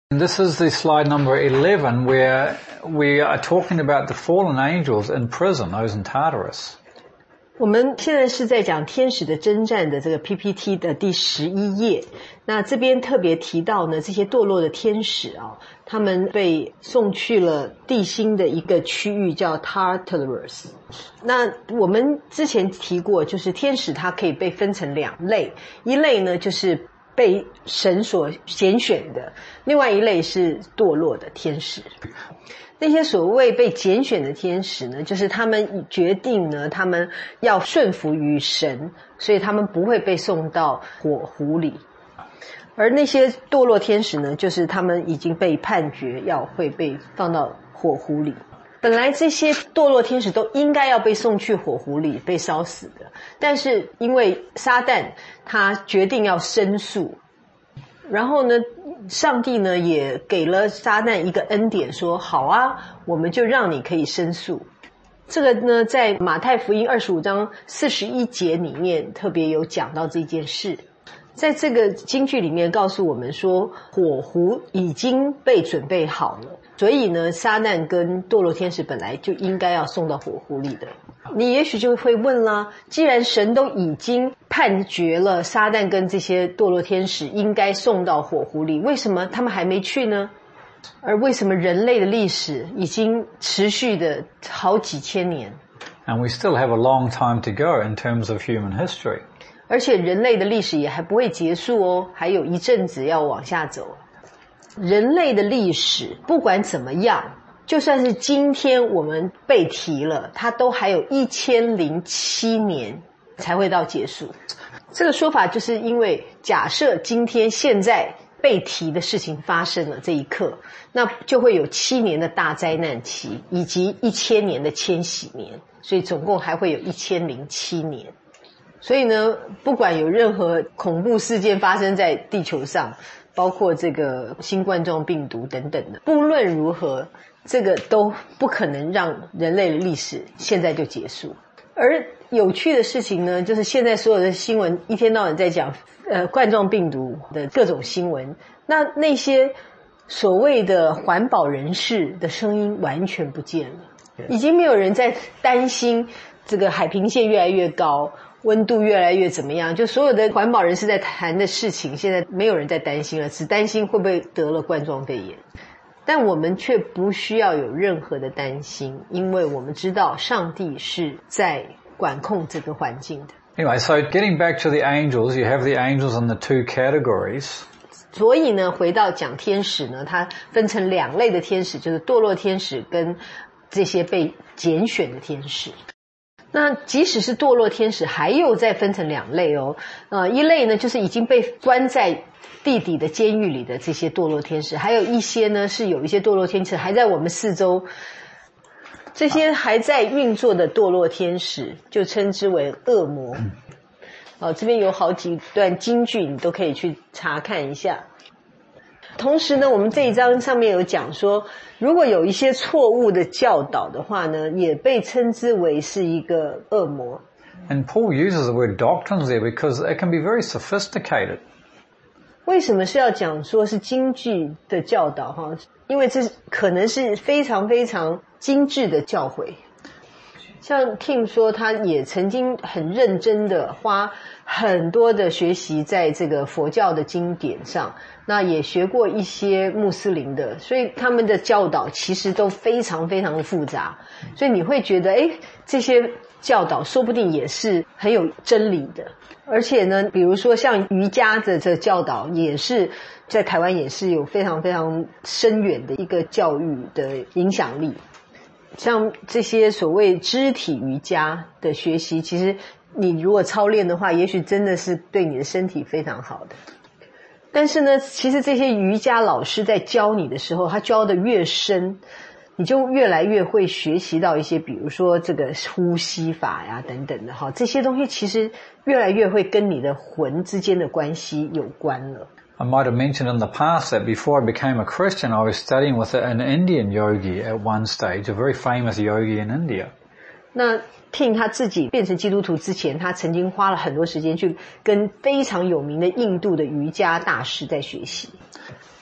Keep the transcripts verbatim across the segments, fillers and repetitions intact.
And this is the slide number eleven, where we are talking about the fallen angels in prison, those in Tartarus. 我们现在是在讲天使的征战的这个 P P T 的第十一页。那这边特别提到呢，这些堕落的天使啊，他们被送去了地心的一个区域叫 Tartarus。那我们之前提过，就是天使它可以被分成两类，一类呢就是被神所拣选的，另外一类是堕落的天使。那些所谓被拣选的天使呢，就是他们决定呢，他们要顺服于神，所以他们不会被送到火湖里。而那些堕落天使呢，就是他们已经被判决要会被放到火湖里。本来这些堕落天使都应该要被送去火湖里被烧死的，但是因为撒旦他决定要申诉，然后呢上帝呢也给了撒旦一个恩典，说好啊，我们就让你可以申诉。这个呢在马太福音二十五章四十一节里面特别有讲到这件事。在这个经句里面告诉我们说，火湖已经被准备好了，所以呢撒旦跟堕落天使本来就应该要送到火湖里的。你也许就会问啦，既然神都已经判决了撒旦跟这些堕落天使应该送到火湖里，为什么他们还没去呢？而为什么人类的历史已经持续的好几千年？ And we still have a long time to go in terms of human history. 而且人类的历史也还不会结束哦，还有一阵子要往下走。人类的历史不管怎么样，就算是今天我们被提了，它都还有一千零七年才会到结束。这个说法就是因为假设今天现在被提的事情发生了这一刻，那就会有七年的大灾难期，以及一千年的千禧年，所以总共还会有一千零七年。所以呢，不管有任何恐怖事件发生在地球上，包括这个新冠状病毒等等的，不论如何，这个都不可能让人类的历史现在就结束。而有趣的事情呢，就是现在所有的新闻一天到晚在讲呃冠状病毒的各种新闻，那那些所谓的环保人士的声音完全不见了，已经没有人在担心这个海平线越来越高，温度越来越怎么样，就所有的环保人士在谈的事情，现在没有人在担心了，只担心会不会得了冠状肺炎。但我们却不需要有任何的担心，因为我们知道上帝是在管控这个环境的。 Anyway, so getting back to the angels, you have the angels in the two categories. 所以呢，回到讲天使呢，它分成两类的天使，就是堕落天使跟这些被拣选的天使。那即使是堕落天使还有再分成两类哦，呃，一类呢就是已经被关在地底的监狱里的这些堕落天使，还有一些呢是有一些堕落天使还在我们四周，这些还在运作的堕落天使就称之为恶魔。哦，这边有好几段金句你都可以去查看一下。同时呢，我们这一章上面有讲说，如果有一些错误的教导的话呢，也被称之为是一个恶魔。 And Paul uses the word doctrines there because it can be very sophisticated. 为什么是要讲说是精致的教导哈？因为这可能是非常非常精致的教诲。像 Tim 说，他也曾经很认真的花很多的学习在这个佛教的经典上，那也学过一些穆斯林的，所以他们的教导其实都非常非常的复杂，所以你会觉得诶，这些教导说不定也是很有真理的。而且呢，比如说像瑜伽的这教导也是在台湾也是有非常非常深远的一个教育的影响力。像这些所谓肢体瑜伽的学习，其实你如果操练的话，也许真的是对你的身体非常好的。但是呢，其实这些瑜伽老师在教你的时候，他教的越深，你就越来越会学习到一些比如说这个呼吸法呀等等的哈，这些东西其实越来越会跟你的魂之间的关系有关了。 I might have mentioned in the past that before I became a Christian, I was studying with an Indian yogi at one stage, a very famous yogi in India. 那 Tim 他自己变成基督徒之前，他曾经花了很多时间去跟非常有名的印度的瑜伽大师在学习。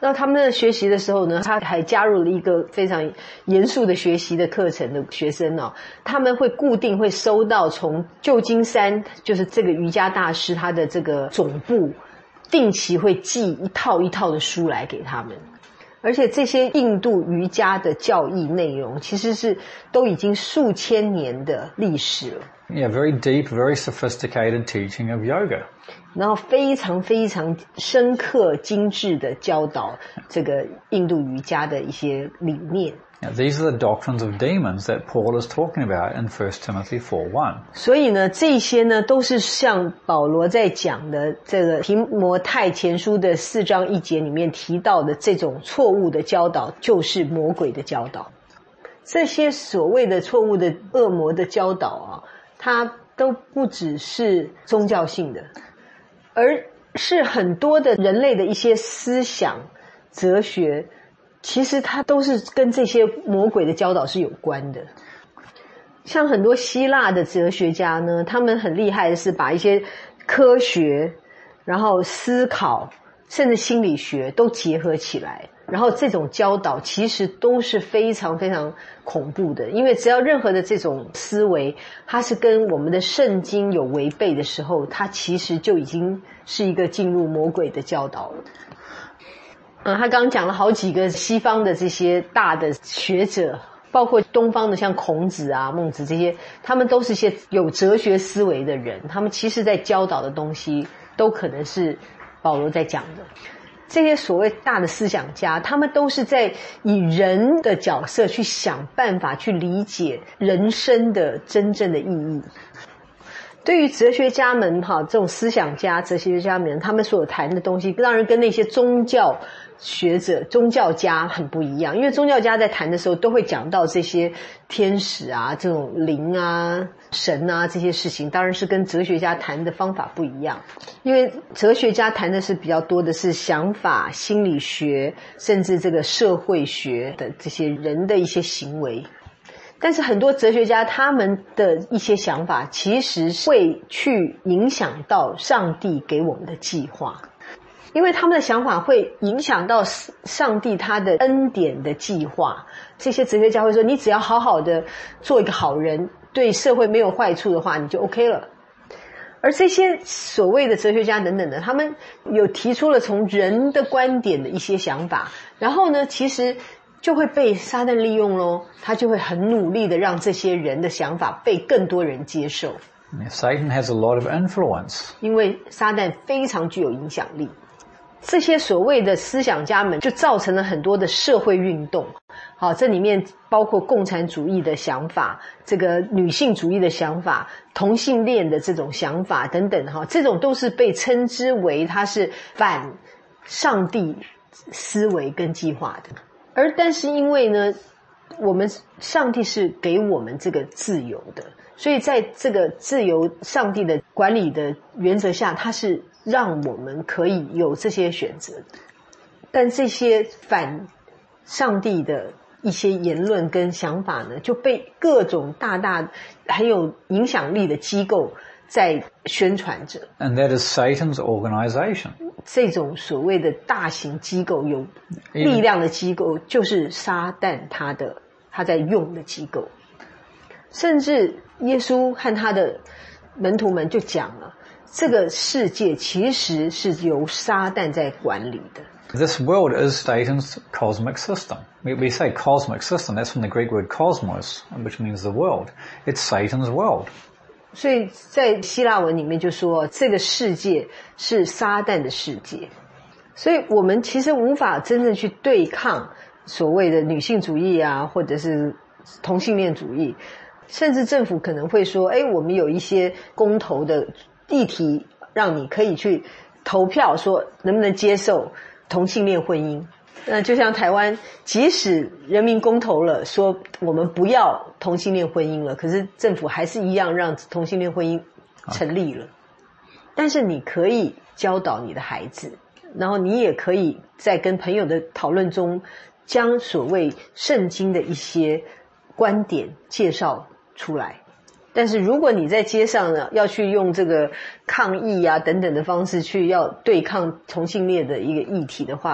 那他们在学习的时候呢，他还加入了一个非常严肃的学习的课程的学生哦，他们会固定会收到从旧金山，就是这个瑜伽大师他的这个总部，定期会寄一套一套的书来给他们。而且这些印度瑜伽的教义内容其实是都已经数千年的历史了。 Yeah, very deep, very sophisticated teaching of yoga. 然后非常非常深刻精致的教导这个印度瑜伽的一些理念。 Now, these are the doctrines of demons that Paul is talking about in First Timothy four one. 所以呢，这些呢都是像保罗在讲的这个提摩太前书的四章一节里面提到的这种错误的教导，就是魔鬼的教导。这些所谓的错误的恶魔的教导啊，它都不只是宗教性的，而是很多的人类的一些思想、哲学，其实它都是跟这些魔鬼的教导是有关的。像很多希腊的哲学家呢，他们很厉害的是把一些科学，然后思考，甚至心理学都结合起来。然后这种教导其实都是非常非常恐怖的，因为只要任何的这种思维，它是跟我们的圣经有违背的时候，它其实就已经是一个进入魔鬼的教导了。嗯，他刚刚讲了好几个西方的这些大的学者，包括东方的像孔子啊、孟子这些，他们都是一些有哲学思维的人，他们其实在教导的东西都可能是保罗在讲的。这些所谓大的思想家，他们都是在以人的角色去想办法去理解人生的真正的意义。对于哲学家们哈，这种思想家、哲学家们，他们所谈的东西，当然跟那些宗教学者、宗教家很不一样，因为宗教家在谈的时候都会讲到这些天使啊、这种灵啊、神啊这些事情，当然是跟哲学家谈的方法不一样。因为哲学家谈的是比较多的是想法、心理学，甚至这个社会学的这些人的一些行为。但是很多哲学家他们的一些想法其实会去影响到上帝给我们的计划，因为他们的想法会影响到上帝他的恩典的计划。这些哲学家会说，你只要好好的做一个好人，对社会没有坏处的话，你就 OK 了。而这些所谓的哲学家等等的，他们有提出了从人的观点的一些想法，然后呢，其实就会被撒旦利用咯，他就会很努力的让这些人的想法被更多人接受。 Satan has a lot of influence. 因为撒旦非常具有影响力。这些所谓的思想家们就造成了很多的社会运动。好，这里面包括共产主义的想法，这个女性主义的想法，同性恋的这种想法等等哈，这种都是被称之为它是反上帝思维跟计划的。而但是因为呢，我们上帝是给我们这个自由的，所以在这个自由上帝的管理的原则下，它是让我们可以有这些选择。但这些反上帝的一些言论跟想法呢，就被各种大大很有影响力的机构在宣传着。 And that is Satan's organization. 这种所谓的大型机构，有力量的机构，就是撒旦他的他在用的机构。甚至耶稣和他的门徒们就讲了，这个世界其实是由撒旦在管理的。 This world is Satan's cosmic system. We, we say cosmic system, that's from the Greek word cosmos, which means the world. It's Satan's world. 所以在希腊文里面就说，这个世界是撒旦的世界。所以我们其实无法真正去对抗所谓的女性主义啊，或者是同性恋主义。甚至政府可能会说，诶，我们有一些公投的议题，让你可以去投票，说能不能接受同性恋婚姻。那就像台湾，即使人民公投了，说我们不要同性恋婚姻了，可是政府还是一样让同性恋婚姻成立了。但是你可以教导你的孩子，然后你也可以在跟朋友的讨论中，将所谓圣经的一些观点介绍出来。但是如果你在街上呢，要去用这个抗议啊等等的方式去要对抗同性恋的一个议题的话，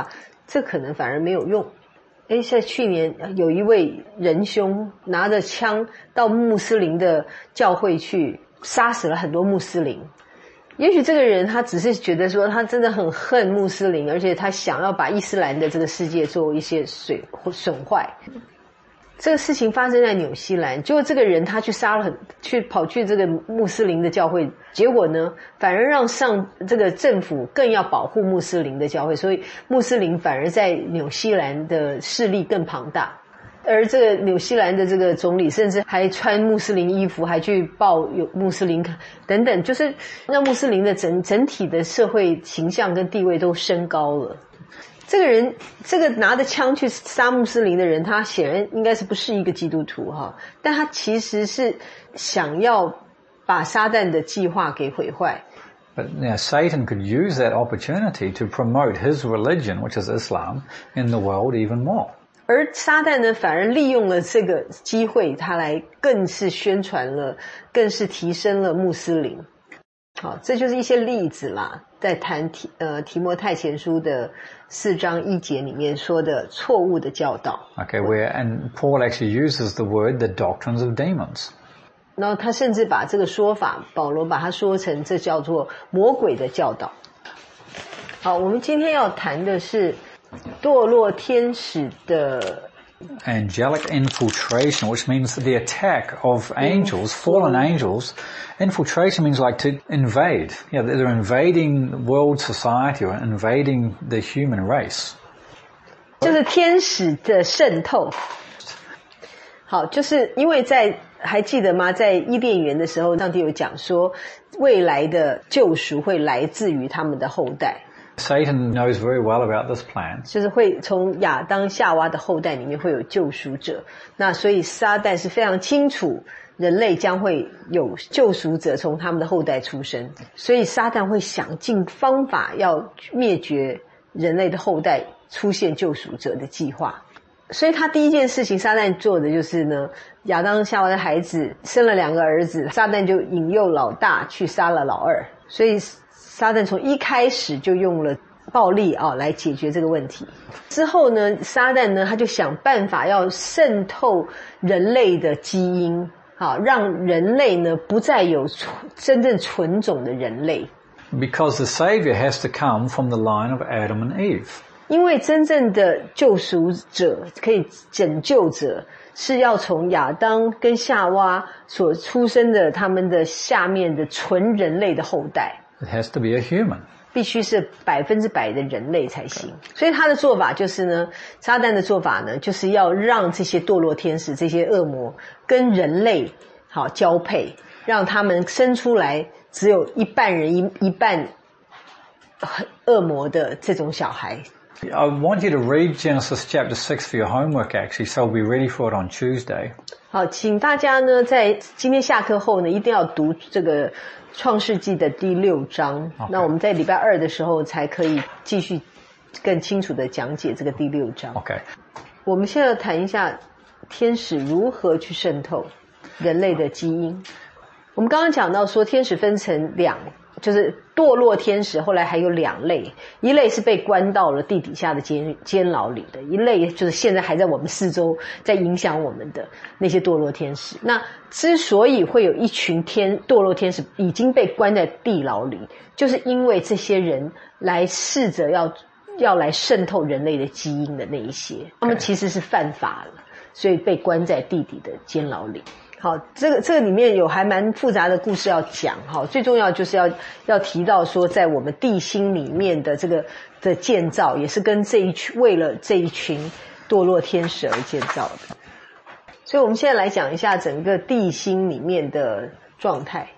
这可能反而没有用。诶，在去年有一位仁兄拿着枪到穆斯林的教会去，杀死了很多穆斯林。也许这个人他只是觉得说他真的很恨穆斯林，而且他想要把伊斯兰的这个世界做一些损损坏。这个事情发生在纽西兰，结果这个人他去杀了很去跑去这个穆斯林的教会，结果呢反而让上这个政府更要保护穆斯林的教会，所以穆斯林反而在纽西兰的势力更庞大。而这个纽西兰的这个总理甚至还穿穆斯林衣服，还去报有穆斯林等等，就是让穆斯林的整整体的社会形象跟地位都升高了。这个人，这个拿着枪去杀穆斯林的人，他显然应该是不是一个基督徒哈，但他其实是想要把撒旦的计划给毁坏。 But you know, Satan could use that opportunity to promote his religion, which is Islam, in the world even more. 而撒旦呢，反而利用了这个机会，他来更是宣传了，更是提升了穆斯林。好，这就是一些例子啦，在谈提呃提摩太前书的四章一节里面说的错误的教导。 Okay, where and Paul actually uses the word the doctrines of demons. 然后他甚至把这个说法，保罗把它说成这叫做魔鬼的教导。好，我们今天要谈的是堕落天使的 angelic infiltration, which means the attack of angels, fallen angels. Infiltration means like to invade. Yeah, they're invading world society or invading the human race. 就是天使的渗透。好，就是因为在还记得吗？在伊甸园的时候，上帝有讲说，未来的救赎会来自于他们的后代。 Satan knows very well about this plan. 就是会从亚当夏娃的后代里面会有救赎者，那所以撒旦是非常清楚人类将会有救赎者从他们的后代出生，所以撒旦会想尽方法要灭绝人类的后代出现救赎者的计划。所以他第一件事情撒旦做的就是呢，亚当夏娃的孩子生了两个儿子，撒旦就引诱老大去杀了老二，所以撒旦从一开始就用了暴力啊来解决这个问题。之后呢，撒旦呢他就想办法要渗透人类的基因，好让人类呢不再有真正纯种的人类。 Because the Savior has to come from the line of Adam and Eve. 因为真正的救赎者可以拯救者是要从亚当跟夏娃所出生的他们的下面的纯人类的后代。 It has to be a human. 必须是百分之百的人类才行。所以他的做法就是呢，撒旦的做法呢，就是要让这些堕落天使、这些恶魔跟人类好交配，让他们生出来只有一半人一一半恶魔的这种小孩。 I want you to read Genesis chapter six for your homework actually, so we'll be ready for it on Tuesday. 好，请大家呢在今天下课后呢一定要读这个创世纪的第六章。Okay. 那我们在礼拜二的时候才可以继续更清楚的讲解这个第六章。 OK。 我们现在谈一下天使如何去渗透人类的基因。我们刚刚讲到说天使分成两，就是堕落天使，后来还有两类，一类是被关到了地底下的监监牢里的，一类就是现在还在我们四周在影响我们的那些堕落天使。那之所以会有一群天堕落天使已经被关在地牢里，就是因为这些人来试着要要来渗透人类的基因的那一些，他们其实是犯法了，所以被关在地底的监牢里。好，这个这个里面有还蛮复杂的故事要讲。好，最重要就是要要提到说，在我们地心里面的这个的建造，也是跟这一群为了这一群堕落天使而建造的。所以我们现在来讲一下整个地心里面的状态。